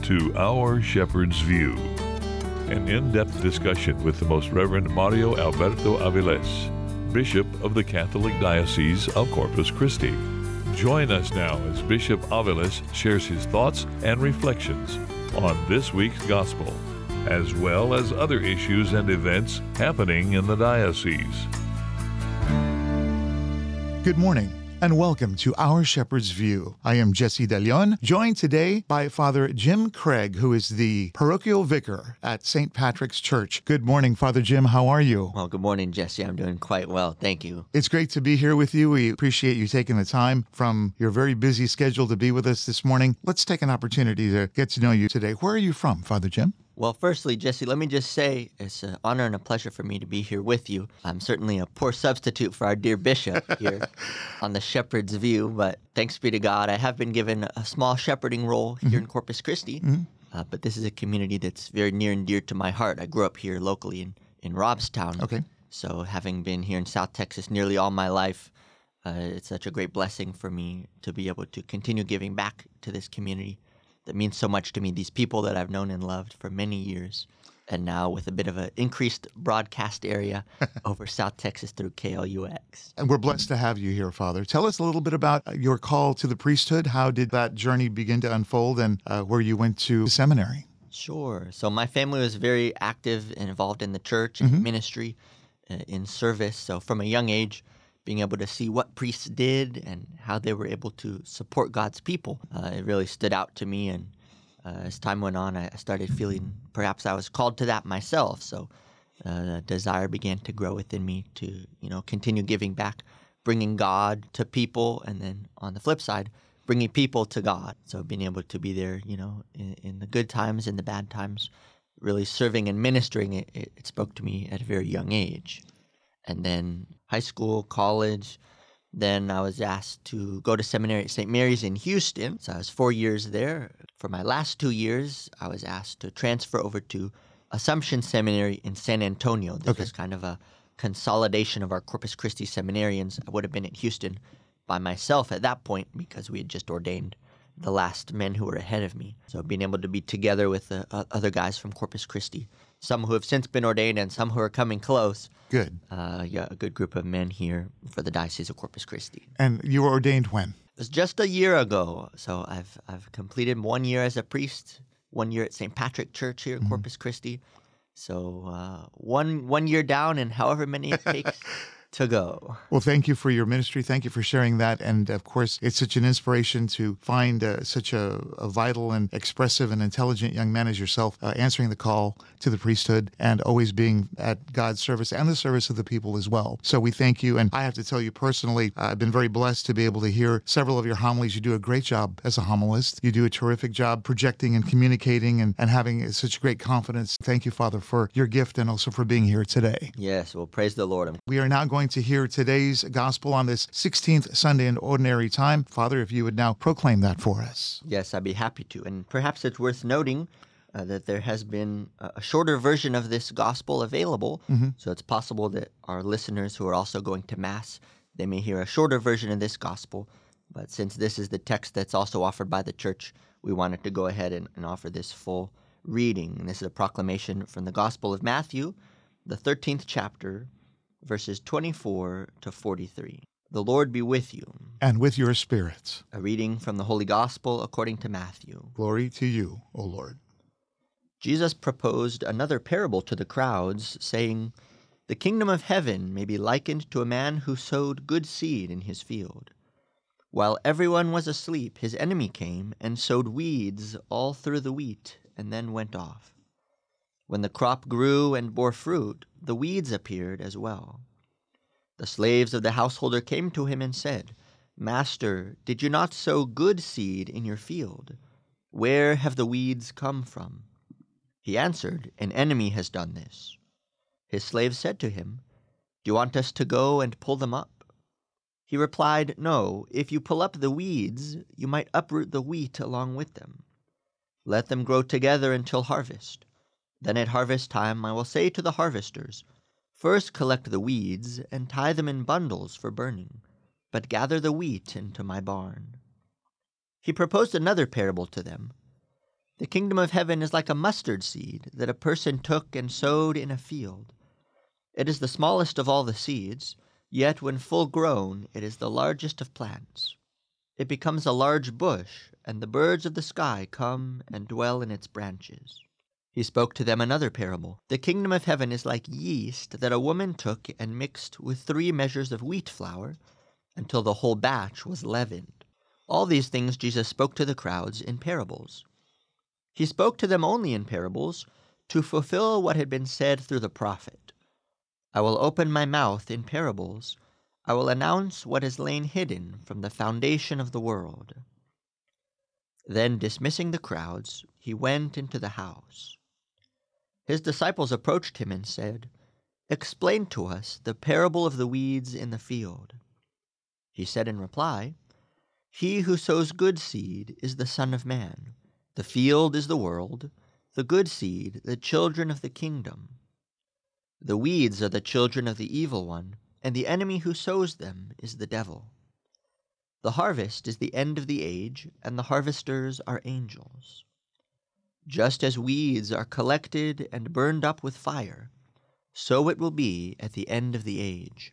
to Our Shepherd's View, an in-depth discussion with the Most Reverend Mario Alberto Aviles, Bishop of the Catholic Diocese of Corpus Christi. Join us now as Bishop Aviles shares his thoughts and reflections on this week's Gospel, as well as other issues and events happening in the diocese. Good morning, and welcome to Our Shepherd's View. I am Jesse De Leon, joined today by Father Jim Craig, who is the parochial vicar at St. Patrick's Church. Good morning, Father Jim. How are you? Well, good morning, Jesse. I'm doing quite well. Thank you. It's great to be here with you. We appreciate you taking the time from your very busy schedule to be with us this morning. Let's take an opportunity to get to know you today. Where are you from, Father Jim? Well, firstly, Jesse, let me just say it's an honor and a pleasure for me to be here with you. I'm certainly a poor substitute for our dear bishop here on the Shepherd's View, but thanks be to God, I have been given a small shepherding role here in Corpus Christi, but this is a community that's very near and dear to my heart. I grew up here locally in Robstown, Okay. so having been here in South Texas nearly all my life, it's such a great blessing for me to be able to continue giving back to this community that means so much to me, these people that I've known and loved for many years, and now with a bit of an increased broadcast area over South Texas through KLUX. And we're blessed to have you here, Father. Tell us a little bit about your call to the priesthood. How did that journey begin to unfold, and where you went to seminary? Sure. So my family was very active and involved in the church and ministry, in service. So from a young age, being able to see what priests did and how they were able to support God's people, it really stood out to me. And as time went on, I started feeling perhaps I was called to that myself. So the desire began to grow within me to, continue giving back, bringing God to people, and then on the flip side, bringing people to God. So being able to be there, in the good times, in the bad times, really serving and ministering, it spoke to me at a very young age. And then high school, college, then I was asked to go to seminary at St. Mary's in Houston. So I was 4 years there. For my last 2 years, I was asked to transfer over to Assumption Seminary in San Antonio. This was kind of a consolidation of our Corpus Christi seminarians. I would have been in Houston by myself at that point because we had just ordained the last men who were ahead of me. So being able to be together with the other guys from Corpus Christi, some who have since been ordained and some who are coming close. Good. A good group of men here for the Diocese of Corpus Christi. And you were ordained when? It was just a year ago. So I've completed 1 year as a priest, 1 year at St. Patrick Church here in Corpus Christi. So one year down and however many it takes to go. Well, thank you for your ministry. Thank you for sharing that. And of course, it's such an inspiration to find such a vital and expressive and intelligent young man as yourself answering the call to the priesthood and always being at God's service and the service of the people as well. So we thank you. And I have to tell you personally, I've been very blessed to be able to hear several of your homilies. You do a great job as a homilist. You do a terrific job projecting and communicating and having such great confidence. Thank you, Father, for your gift and also for being here today. Yes, well, praise the Lord. We are now going to hear today's gospel on this 16th Sunday in Ordinary Time. Father, if you would now proclaim that for us. Yes, I'd be happy to. And perhaps it's worth noting that there has been a shorter version of this gospel available. So it's possible that our listeners who are also going to Mass, they may hear a shorter version of this gospel. But since this is the text that's also offered by the Church, we wanted to go ahead and offer this full reading. And this is a proclamation from the Gospel of Matthew, the 13th chapter, verses 24 to 43. The Lord be with you. And with your spirits. A reading from the Holy Gospel according to Matthew. Glory to you, O Lord. Jesus proposed another parable to the crowds, saying, "The kingdom of heaven may be likened to a man who sowed good seed in his field. While everyone was asleep, his enemy came and sowed weeds all through the wheat, and then went off. When the crop grew and bore fruit, the weeds appeared as well. The slaves of the householder came to him and said, 'Master, did you not sow good seed in your field? Where have the weeds come from?' He answered, 'An enemy has done this.' His slaves said to him, 'Do you want us to go and pull them up?' He replied, 'No, if you pull up the weeds, you might uproot the wheat along with them. Let them grow together until harvest. Then at harvest time I will say to the harvesters, First collect the weeds and tie them in bundles for burning, but gather the wheat into my barn.' He proposed another parable to them. The kingdom of heaven is like a mustard seed that a person took and sowed in a field. It is the smallest of all the seeds, yet when full grown it is the largest of plants. It becomes a large bush, and the birds of the sky come and dwell in its branches." He spoke to them another parable. "The kingdom of heaven is like yeast that a woman took and mixed with 3 measures of wheat flour until the whole batch was leavened." All these things Jesus spoke to the crowds in parables. He spoke to them only in parables to fulfill what had been said through the prophet. "I will open my mouth in parables. I will announce what has lain hidden from the foundation of the world." Then, dismissing the crowds, he went into the house. His disciples approached him and said, "Explain to us the parable of the weeds in the field." He said in reply, "He who sows good seed is the Son of Man. The field is the world, the good seed the children of the kingdom. The weeds are the children of the evil one, and the enemy who sows them is the devil. The harvest is the end of the age, and the harvesters are angels. Just as weeds are collected and burned up with fire, so it will be at the end of the age.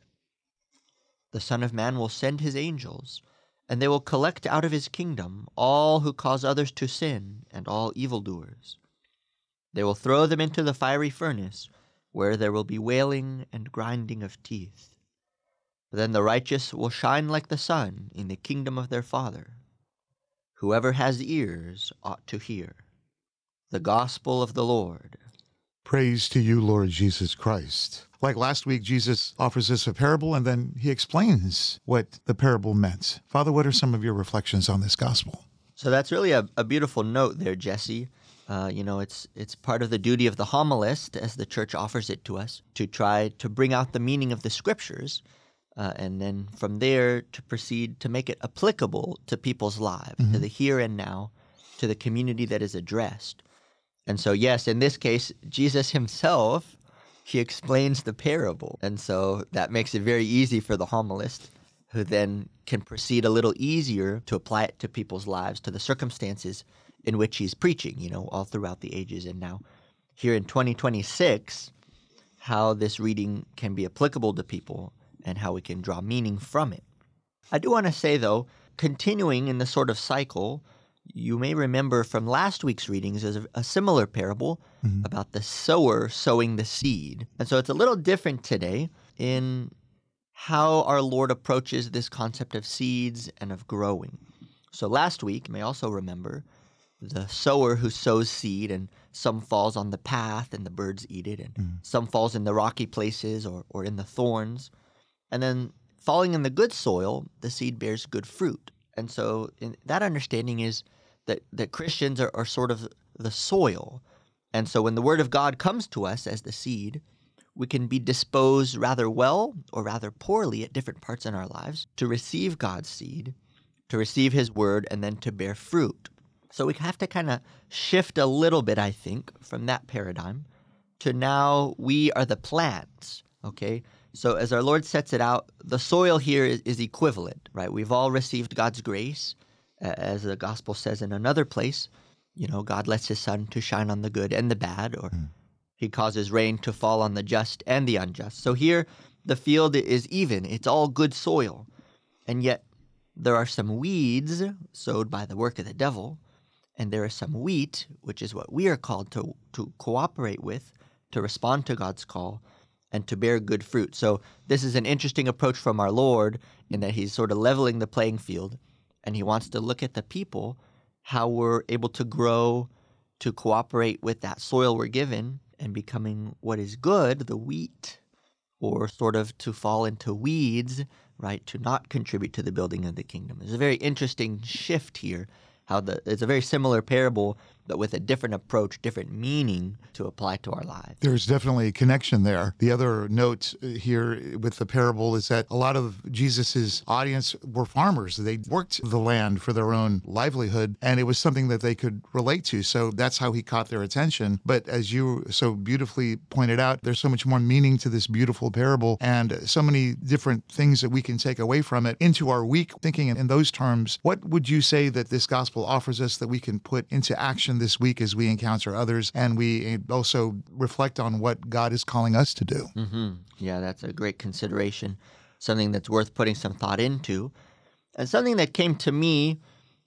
The Son of Man will send his angels, and they will collect out of his kingdom all who cause others to sin and all evildoers. They will throw them into the fiery furnace, where there will be wailing and grinding of teeth. Then the righteous will shine like the sun in the kingdom of their Father. Whoever has ears ought to hear. The Gospel of the Lord. Praise to you, Lord Jesus Christ. Like last week, Jesus offers us a parable, and then he explains what the parable meant. Father, what are some of your reflections on this gospel? So that's really a beautiful note there, Jesse. It's part of the duty of the homilist, as the church offers it to us, to try to bring out the meaning of the scriptures, and then from there to proceed to make it applicable to people's lives, to the here and now, to the community that is addressed. And so, yes, in this case, Jesus himself, he explains the parable. And so that makes it very easy for the homilist, who then can proceed a little easier to apply it to people's lives, to the circumstances in which he's preaching, all throughout the ages. And now, here in 2026, how this reading can be applicable to people and how we can draw meaning from it. I do want to say, though, continuing in the sort of cycle, you may remember from last week's readings there's a similar parable about the sower sowing the seed. And so it's a little different today in how our Lord approaches this concept of seeds and of growing. So last week, you may also remember, the sower who sows seed, and some falls on the path and the birds eat it, and some falls in the rocky places or in the thorns. And then falling in the good soil, the seed bears good fruit. And so that understanding is that Christians are sort of the soil. And so when the Word of God comes to us as the seed, we can be disposed rather well or rather poorly at different parts in our lives to receive God's seed, to receive His Word, and then to bear fruit. So we have to kind of shift a little bit, I think, from that paradigm to now we are the plants, okay? So as our Lord sets it out, the soil here is equivalent, right? We've all received God's grace. As the gospel says in another place, God lets his sun to shine on the good and the bad, or he causes rain to fall on the just and the unjust. So here, the field is even. It's all good soil. And yet, there are some weeds sowed by the work of the devil, and there is some wheat, which is what we are called to cooperate with, to respond to God's call, and to bear good fruit. So this is an interesting approach from our Lord in that he's sort of leveling the playing field, and he wants to look at the people, how we're able to grow, to cooperate with that soil we're given, and becoming what is good, the wheat, or sort of to fall into weeds, right, to not contribute to the building of the kingdom. There's a very interesting shift here, it's a very similar parable, but with a different approach, different meaning to apply to our lives. There's definitely a connection there. The other note here with the parable is that a lot of Jesus's audience were farmers. They worked the land for their own livelihood, and it was something that they could relate to. So that's how he caught their attention. But as you so beautifully pointed out, there's so much more meaning to this beautiful parable and so many different things that we can take away from it into our week. Thinking in those terms, what would you say that this gospel offers us that we can put into action lesson this week as we encounter others, and we also reflect on what God is calling us to do. Yeah, that's a great consideration, something that's worth putting some thought into. And something that came to me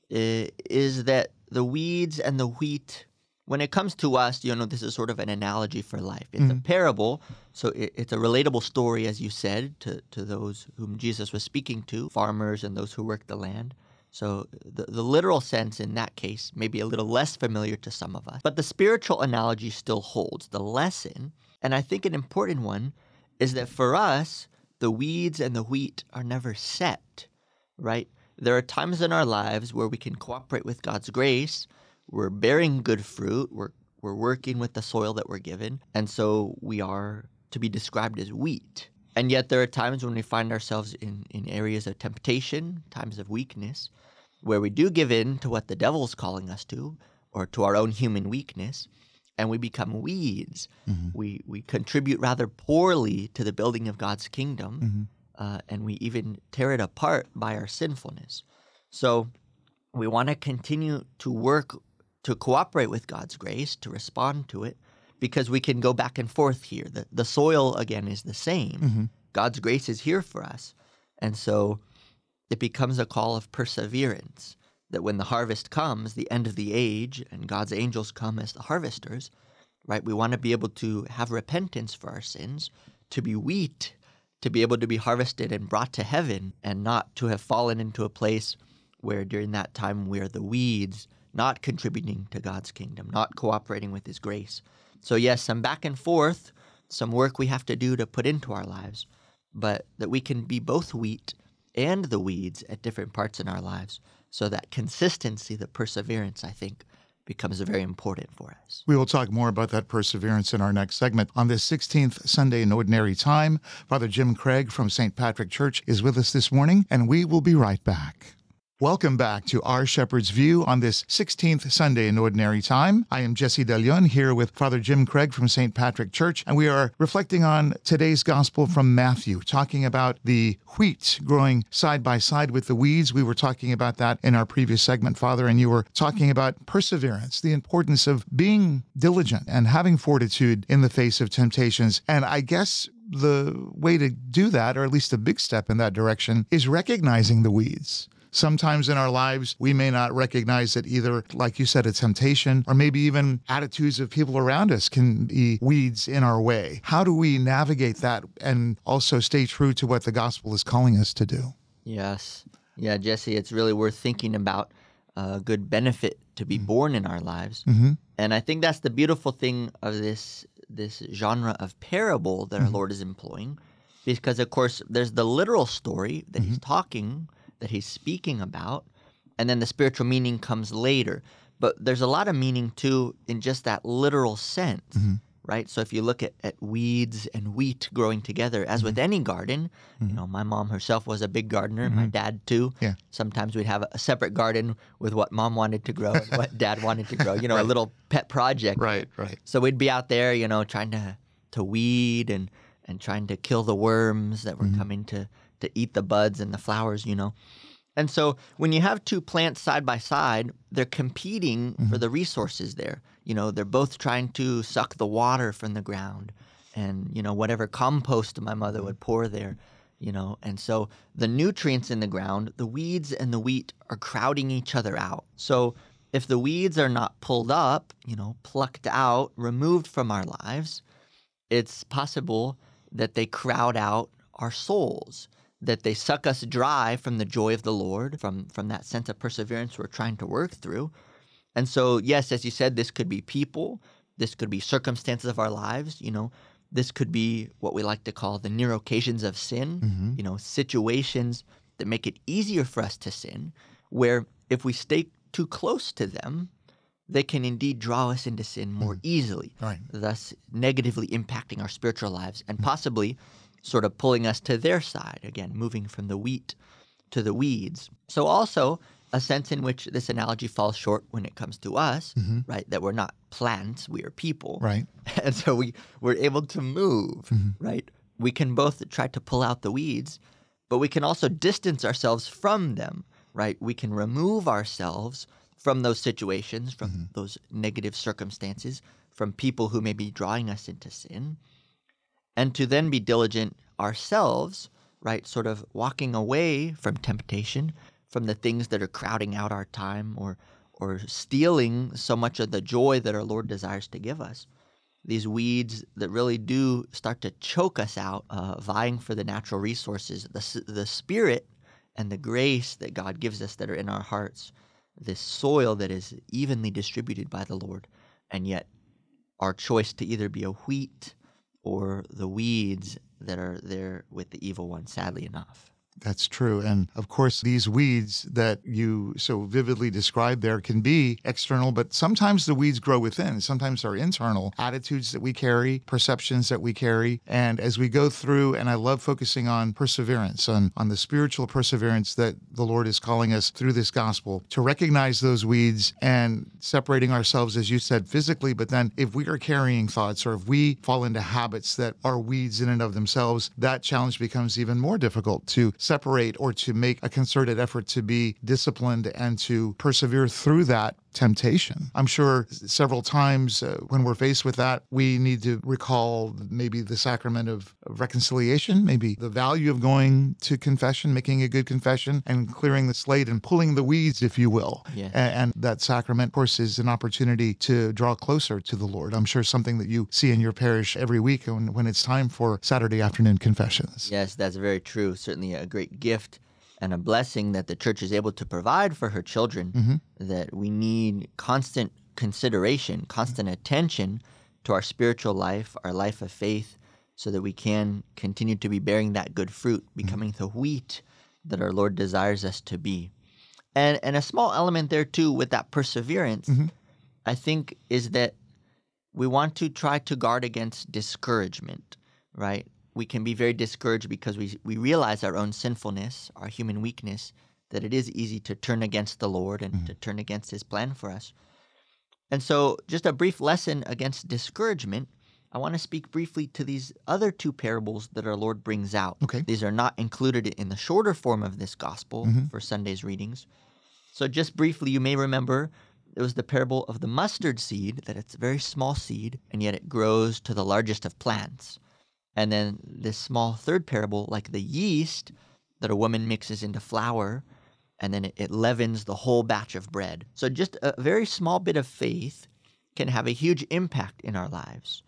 is that the weeds and the wheat, when it comes to us, this is sort of an analogy for life. It's a parable, so it's a relatable story, as you said, to those whom Jesus was speaking to, farmers and those who work the land. So the literal sense in that case may be a little less familiar to some of us. But the spiritual analogy still holds. The lesson, and I think an important one, is that for us, the weeds and the wheat are never set, right? There are times in our lives where we can cooperate with God's grace. We're bearing good fruit. We're working with the soil that we're given. And so we are to be described as wheat. And yet there are times when we find ourselves in areas of temptation, times of weakness, where we do give in to what the devil's calling us to, or to our own human weakness, and we become weeds. We contribute rather poorly to the building of God's kingdom, and we even tear it apart by our sinfulness. So we want to continue to work to cooperate with God's grace, to respond to it, because we can go back and forth here. The soil, again, is the same. God's grace is here for us. And so it becomes a call of perseverance, that when the harvest comes, the end of the age, and God's angels come as the harvesters, right? We want to be able to have repentance for our sins, to be wheat, to be able to be harvested and brought to heaven, and not to have fallen into a place where during that time we're the weeds, not contributing to God's kingdom, not cooperating with His grace. So yes, some back and forth, some work we have to do to put into our lives, but that we can be both wheat and the weeds at different parts in our lives. So that consistency, the perseverance, I think, becomes very important for us. We will talk more about that perseverance in our next segment. On this 16th Sunday in Ordinary Time, Father Jim Craig from St. Patrick Church is with us this morning, and we will be right back. Welcome back to Our Shepherd's View on this 16th Sunday in Ordinary Time. I am Jesse DeLeon here with Father Jim Craig from St. Patrick Church, and we are reflecting on today's gospel from Matthew, talking about the wheat growing side by side with the weeds. We were talking about that in our previous segment, Father, and you were talking about perseverance, the importance of being diligent and having fortitude in the face of temptations. And I guess the way to do that, or at least a big step in that direction, is recognizing the weeds. Sometimes in our lives, we may not recognize that either, like you said, a temptation, or maybe even attitudes of people around us can be weeds in our way. How do we navigate that and also stay true to what the gospel is calling us to do? Yes. Yeah, Jesse, it's really worth thinking about a good benefit to be born in our lives. And I think that's the beautiful thing of this genre of parable that our Lord is employing, because, of course, there's the literal story that He's talking, that He's speaking about, and then the spiritual meaning comes later. But there's a lot of meaning, too, in just that literal sense, right? So if you look at weeds and wheat growing together, as with any garden, my mom herself was a big gardener, my dad, too. Yeah. Sometimes we'd have a separate garden with what mom wanted to grow and what dad wanted to grow, a little pet project. Right. So we'd be out there, trying to weed and trying to kill the worms that were coming to eat the buds and the flowers, And so when you have two plants side by side, they're competing for the resources there. They're both trying to suck the water from the ground and, whatever compost my mother would pour there, And so the nutrients in the ground, the weeds and the wheat are crowding each other out. So if the weeds are not pulled up, plucked out, removed from our lives, it's possible that they crowd out our souls, that they suck us dry from the joy of the Lord, from that sense of perseverance we're trying to work through. And so, yes, as you said, this could be people, this could be circumstances of our lives, this could be what we like to call the near occasions of sin, situations that make it easier for us to sin, where if we stay too close to them, they can indeed draw us into sin more easily, thus negatively impacting our spiritual lives and possibly sort of pulling us to their side, again, moving from the wheat to the weeds. So also a sense in which this analogy falls short when it comes to us, right, that we're not plants, we are people. Right. And so we're able to move, right? We can both try to pull out the weeds, but we can also distance ourselves from them, right? We can remove ourselves from those situations, from those negative circumstances, from people who may be drawing us into sin, and to then be diligent ourselves, right? Sort of walking away from temptation, from the things that are crowding out our time or stealing so much of the joy that our Lord desires to give us. These weeds that really do start to choke us out, vying for the natural resources, the spirit and the grace that God gives us that are in our hearts, this soil that is evenly distributed by the Lord, and yet our choice to either be a wheat or the weeds that are there with the evil one, sadly enough. That's true. And of course, these weeds that you so vividly described there can be external, but sometimes the weeds grow within. Sometimes they're internal attitudes that we carry, perceptions that we carry. And as we go through, and I love focusing on perseverance, on the spiritual perseverance that the Lord is calling us through this gospel, to recognize those weeds and separating ourselves, as you said, physically. But then if we are carrying thoughts or if we fall into habits that are weeds in and of themselves, that challenge becomes even more difficult to separate or to make a concerted effort to be disciplined and to persevere through that temptation. I'm sure several times when we're faced with that, we need to recall maybe the sacrament of reconciliation, maybe the value of going to confession, making a good confession and clearing the slate and pulling the weeds, if you will. Yeah. And that sacrament, of course, is an opportunity to draw closer to the Lord. I'm sure something that you see in your parish every week when it's time for Saturday afternoon confessions. Yes, that's very true. Certainly a great gift and a blessing that the church is able to provide for her children, that we need constant consideration, constant attention to our spiritual life, our life of faith, so that we can continue to be bearing that good fruit, becoming the wheat that our Lord desires us to be. And a small element there too with that perseverance, I think, is that we want to try to guard against discouragement, right? We can be very discouraged because we realize our own sinfulness, our human weakness, that it is easy to turn against the Lord and to turn against his plan for us. And so just a brief lesson against discouragement, I want to speak briefly to these other two parables that our Lord brings out. Okay. These are not included in the shorter form of this gospel for Sunday's readings. So just briefly, you may remember it was the parable of the mustard seed, that it's a very small seed, and yet it grows to the largest of plants. And then this small third parable, like the yeast that a woman mixes into flour, and then it leavens the whole batch of bread. So just a very small bit of faith can have a huge impact in our lives.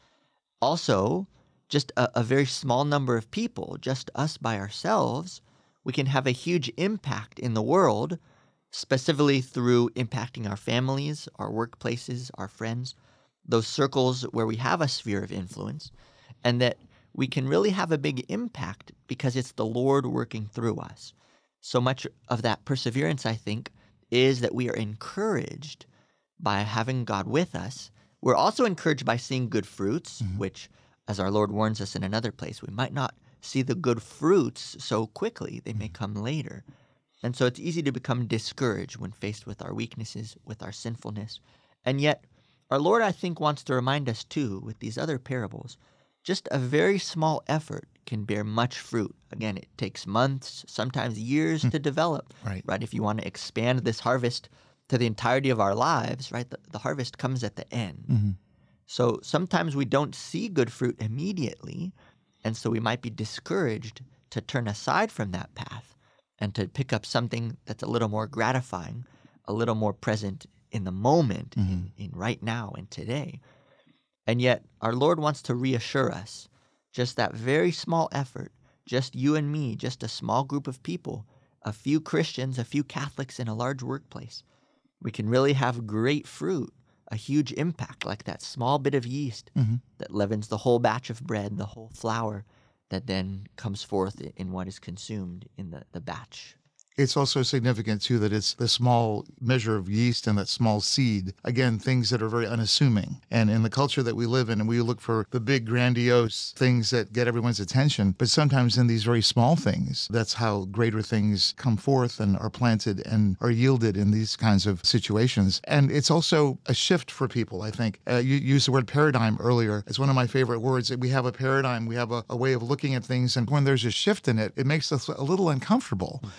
Also, just a very small number of people, just us by ourselves, we can have a huge impact in the world, specifically through impacting our families, our workplaces, our friends, those circles where we have a sphere of influence, and that we can really have a big impact because it's the Lord working through us. So much of that perseverance, I think, is that we are encouraged by having God with us. We're also encouraged by seeing good fruits, which, as our Lord warns us in another place, we might not see the good fruits so quickly. They may come later. And so it's easy to become discouraged when faced with our weaknesses, with our sinfulness. And yet, our Lord, I think, wants to remind us, too, with these other parables, just a very small effort can bear much fruit. Again, it takes months, sometimes years to develop, right? If you want to expand this harvest to the entirety of our lives, right, the harvest comes at the end. So sometimes we don't see good fruit immediately, and so we might be discouraged to turn aside from that path and to pick up something that's a little more gratifying, a little more present in the moment, in right now and today. And yet, our Lord wants to reassure us, just that very small effort, just you and me, just a small group of people, a few Christians, a few Catholics in a large workplace, we can really have great fruit, a huge impact, like that small bit of yeast that leavens the whole batch of bread, the whole flour that then comes forth in what is consumed in the batch. It's also significant, too, that it's the small measure of yeast and that small seed. Again, things that are very unassuming. And in the culture that we live in, and we look for the big, grandiose things that get everyone's attention. But sometimes in these very small things, that's how greater things come forth and are planted and are yielded in these kinds of situations. And it's also a shift for people, I think. You used the word paradigm earlier. It's one of my favorite words. We have a paradigm. We have a way of looking at things. And when there's a shift in it, it makes us a little uncomfortable. But at the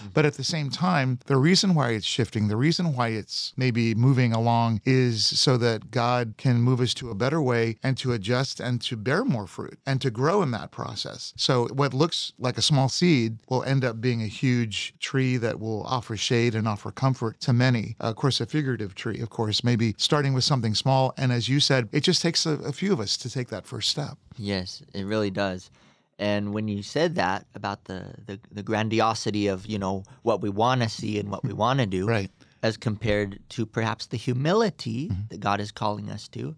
same time, the reason why it's shifting, the reason why it's maybe moving along is so that God can move us to a better way and to adjust and to bear more fruit and to grow in that process. So what looks like a small seed will end up being a huge tree that will offer shade and offer comfort to many. Of course, a figurative tree, of course, maybe starting with something small. And as you said, it just takes a few of us to take that first step. Yes, it really does. And when you said that about the grandiosity of, what we want to see and what we want to do, Right. as compared to perhaps the humility that God is calling us to,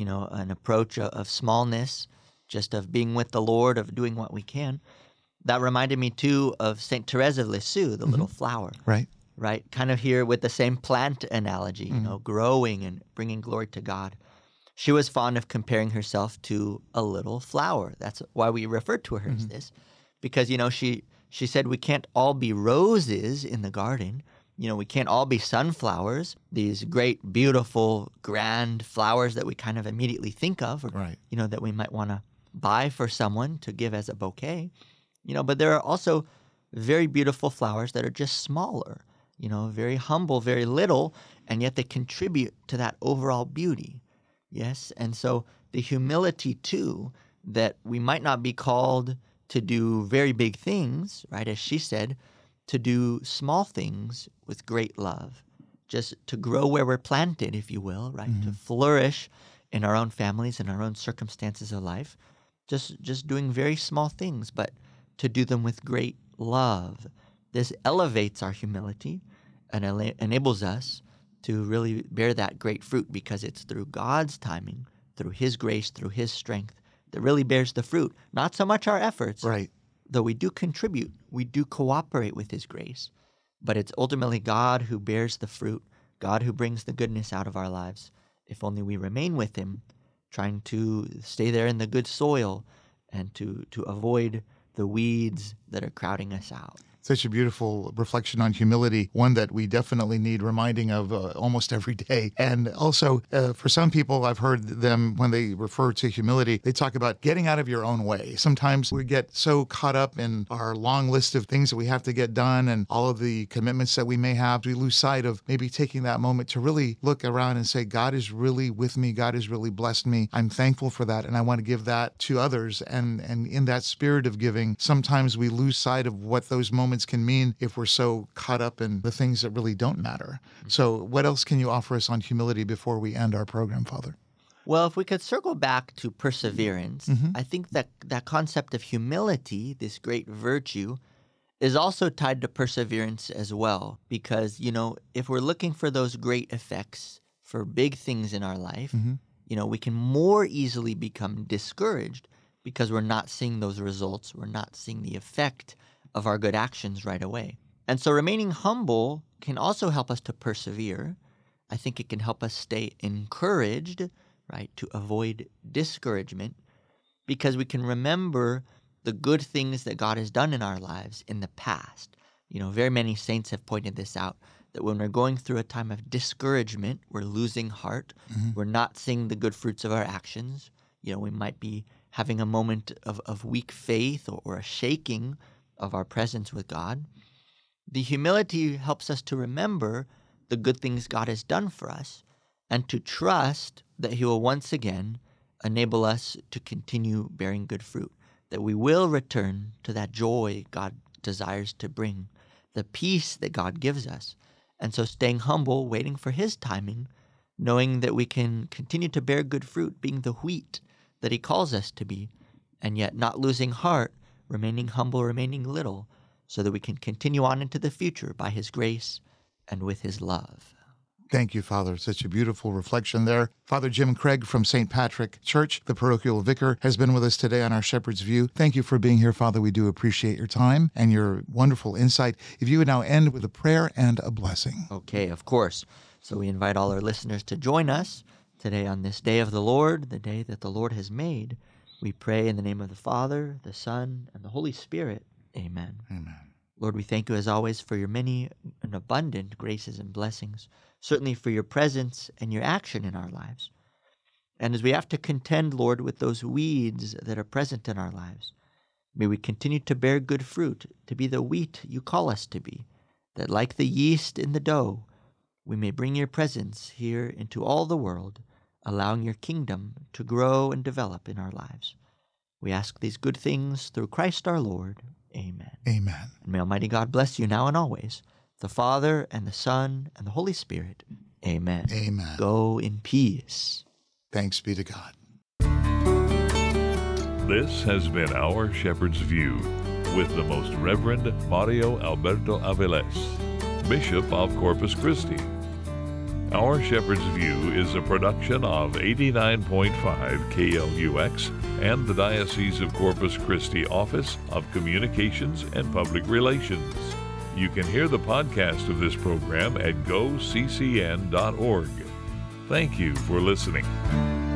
an approach of smallness, just of being with the Lord, of doing what we can. That reminded me too of Saint Therese of Lisieux, the little flower, Right. right? Kind of here with the same plant analogy, growing and bringing glory to God. She was fond of comparing herself to a little flower. That's why we refer to her as this, because she said we can't all be roses in the garden. We can't all be sunflowers, these great, beautiful, grand flowers that we kind of immediately think of, or, Right. that we might want to buy for someone to give as a bouquet. But there are also very beautiful flowers that are just smaller, very humble, very little, and yet they contribute to that overall beauty. Yes, and so the humility too, that we might not be called to do very big things, right, as she said, to do small things with great love, just to grow where we're planted, if you will, right, to flourish in our own families and our own circumstances of life, just doing very small things, but to do them with great love. This elevates our humility and enables us to really bear that great fruit, because it's through God's timing, through His grace, through His strength, that really bears the fruit. Not so much our efforts, Right. though we do contribute, we do cooperate with His grace, but it's ultimately God who bears the fruit, God who brings the goodness out of our lives, if only we remain with Him, trying to stay there in the good soil and to avoid the weeds that are crowding us out. Such a beautiful reflection on humility, one that we definitely need reminding of almost every day. And also, for some people, I've heard them, when they refer to humility, they talk about getting out of your own way. Sometimes we get so caught up in our long list of things that we have to get done and all of the commitments that we may have, we lose sight of maybe taking that moment to really look around and say, God is really with me. God has really blessed me. I'm thankful for that, and I want to give that to others. And in that spirit of giving, sometimes we lose sight of what those moments can mean if we're so caught up in the things that really don't matter. So what else can you offer us on humility before we end our program, Father? Well, if we could circle back to perseverance, I think that concept of humility, this great virtue, is also tied to perseverance as well. Because, if we're looking for those great effects for big things in our life, we can more easily become discouraged because we're not seeing those results. We're not seeing the effect of our good actions right away. And so remaining humble can also help us to persevere. I think it can help us stay encouraged, right, to avoid discouragement, because we can remember the good things that God has done in our lives in the past. Very many saints have pointed this out, that when we're going through a time of discouragement, we're losing heart, we're not seeing the good fruits of our actions. We might be having a moment of weak faith or a shaking of our presence with God. The humility helps us to remember the good things God has done for us and to trust that He will once again enable us to continue bearing good fruit, that we will return to that joy God desires to bring, the peace that God gives us. And so staying humble, waiting for His timing, knowing that we can continue to bear good fruit, being the wheat that He calls us to be, and yet not losing heart, remaining humble, remaining little, so that we can continue on into the future by His grace and with His love. Thank you, Father. Such a beautiful reflection there. Father Jim Craig from St. Patrick Church, the parochial vicar, has been with us today on our Shepherd's View. Thank you for being here, Father. We do appreciate your time and your wonderful insight. If you would now end with a prayer and a blessing. Okay, of course. So we invite all our listeners to join us today on this day of the Lord, the day that the Lord has made. We pray in the name of the Father, the Son, and the Holy Spirit. Amen. Amen. Lord, we thank you as always for your many and abundant graces and blessings, certainly for your presence and your action in our lives. And as we have to contend, Lord, with those weeds that are present in our lives, may we continue to bear good fruit, to be the wheat you call us to be, that like the yeast in the dough, we may bring your presence here into all the world, allowing your kingdom to grow and develop in our lives. We ask these good things through Christ our Lord. Amen. Amen. And may Almighty God bless you now and always, the Father and the Son and the Holy Spirit. Amen. Amen. Go in peace. Thanks be to God. This has been Our Shepherd's View with the Most Reverend Mario Alberto Aviles, Bishop of Corpus Christi. Our Shepherd's View is a production of 89.5 KLUX and the Diocese of Corpus Christi Office of Communications and Public Relations. You can hear the podcast of this program at goccn.org. Thank you for listening.